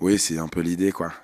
Oui, c'est un peu l'idée, quoi.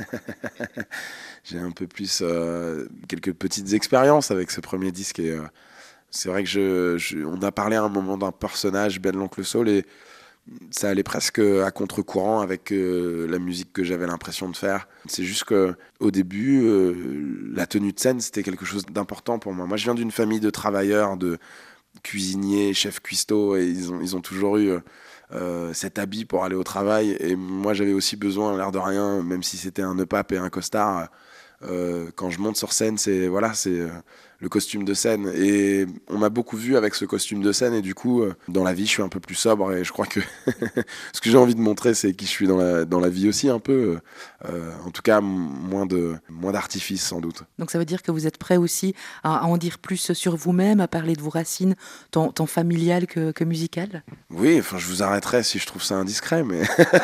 J'ai un peu plus quelques petites expériences avec ce premier disque et c'est vrai que on a parlé à un moment d'un personnage, Ben l'Oncle Soul, et ça allait presque à contre-courant avec la musique que j'avais l'impression de faire. C'est juste que au début, la tenue de scène, c'était quelque chose d'important pour moi. Moi, je viens d'une famille de travailleurs, de cuisiniers, chefs cuistots, et ils ont toujours eu cet habit pour aller au travail. Et moi, j'avais aussi besoin, l'air de rien, même si c'était un nœud-pape et un costard. Quand je monte sur scène, c'est le costume de scène. Et on m'a beaucoup vu avec ce costume de scène. Et du coup, dans la vie, je suis un peu plus sobre. Et je crois que ce que j'ai envie de montrer, c'est qui je suis dans la vie aussi un peu. En tout cas, moins d'artifice sans doute. Donc ça veut dire que vous êtes prêt aussi à en dire plus sur vous-même, à parler de vos racines, tant familiales que musicales. Oui, enfin, je vous arrêterai si je trouve ça indiscret, mais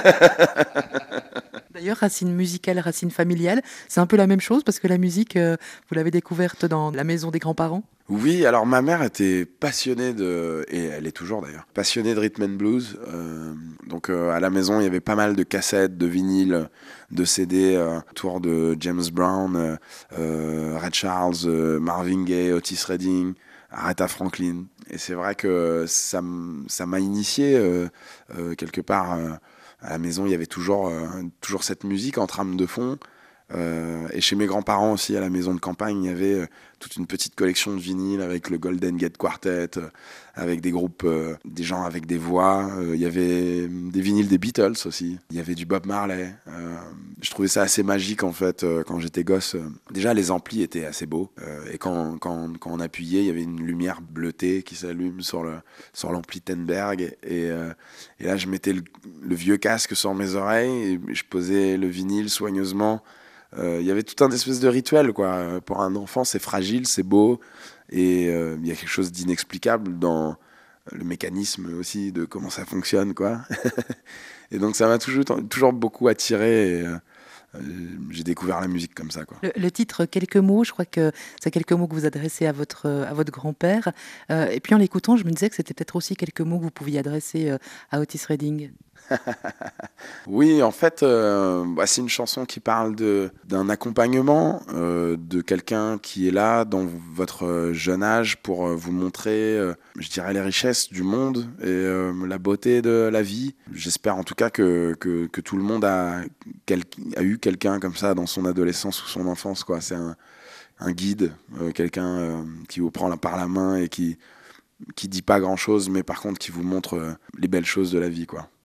D'ailleurs, racines musicales, racines familiales, c'est un peu la même chose parce que la musique, vous l'avez découverte dans la maison des grands-parents. oui, alors ma mère était passionnée et elle est toujours d'ailleurs, passionnée de rhythm and blues. Donc à la maison, il y avait pas mal de cassettes, de vinyles, de CD autour de James Brown, Ray Charles, Marvin Gaye, Otis Redding, Aretha Franklin. Et c'est vrai que ça m'a initié quelque part. À la maison, il y avait toujours cette musique en trame de fond. Et chez mes grands-parents aussi, à la maison de campagne, il y avait toute une petite collection de vinyles avec le Golden Gate Quartet, avec des groupes, des gens avec des voix. Il y avait des vinyles des Beatles aussi. Il y avait du Bob Marley. Je trouvais ça assez magique en fait quand j'étais gosse. Déjà, les amplis étaient assez beaux. Et quand on appuyait, il y avait une lumière bleutée qui s'allume sur l'ampli Tenberg. Et là, je mettais le vieux casque sur mes oreilles et je posais le vinyle soigneusement. Il y avait tout un espèce de rituel, quoi. Pour un enfant, c'est fragile, c'est beau, et il y a quelque chose d'inexplicable dans le mécanisme aussi de comment ça fonctionne, quoi. Et donc ça m'a toujours beaucoup attiré. Et, j'ai découvert la musique comme ça, quoi. Le titre quelques mots, je crois que c'est quelques mots que vous adressez à votre grand-père. Et puis en l'écoutant, je me disais que c'était peut-être aussi quelques mots que vous pouviez adresser à Otis Redding. Oui, en fait, c'est une chanson qui parle d'un accompagnement, de quelqu'un qui est là dans votre jeune âge pour vous montrer, je dirais, les richesses du monde et la beauté de la vie. J'espère en tout cas que tout le monde a eu quelqu'un comme ça dans son adolescence ou son enfance, quoi. C'est un guide, quelqu'un qui vous prend par la main et qui dit pas grand-chose, mais par contre qui vous montre les belles choses de la vie, quoi.